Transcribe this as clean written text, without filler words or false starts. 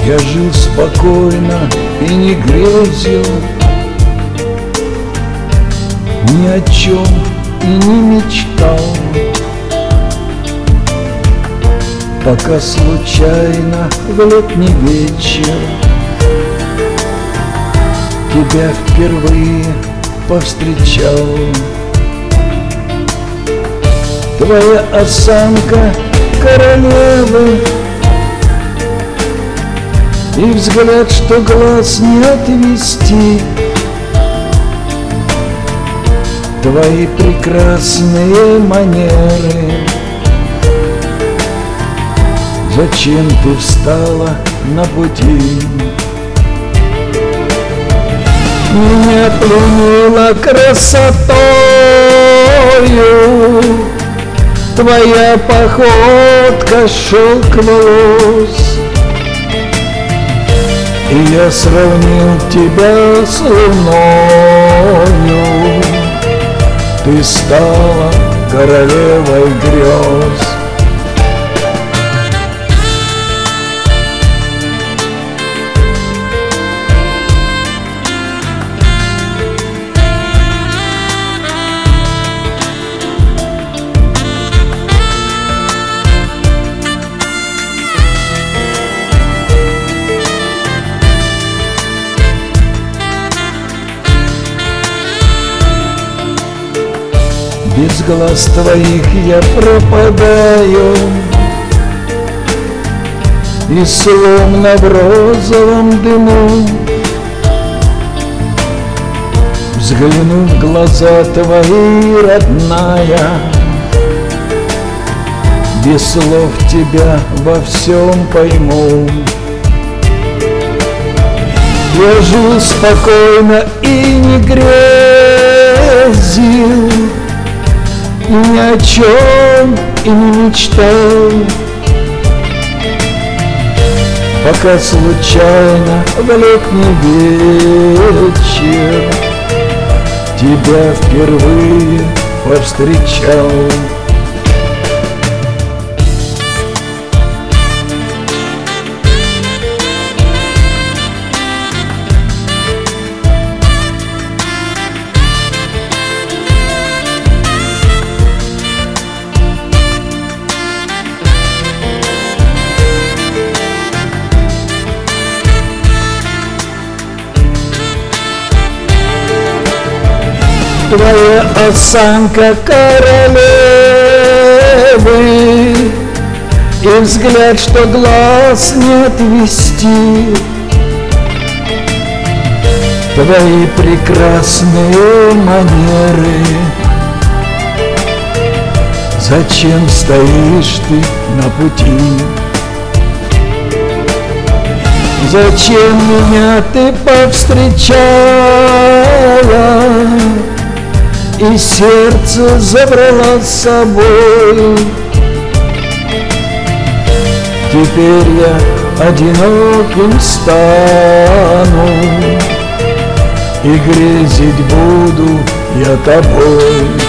Я жил спокойно и не грезил ни о чем и не мечтал, пока случайно в летний вечер тебя впервые повстречал. Твоя осанка королевы и взгляд, что глаз не отвести, твои прекрасные манеры. Зачем ты встала на пути? Меня пленила красотою твоя походка, шелк волос, и я сравнил тебя с луною. Ты стала королевой грез. Без глаз твоих я пропадаю, и словно в розовом дыму, взглянув в глаза твои, родная, без слов тебя во всем пойму. Я жил спокойно и не грезил, и ни о чем и не мечтал, пока случайно в летний вечер тебя впервые повстречал. Твоя осанка королевы и взгляд, что глаз не отвести, твои прекрасные манеры. Зачем стоишь ты на пути? Зачем меня ты повстречала и сердце забрала с собой? Теперь я одиноким стану, и грезить буду я тобой.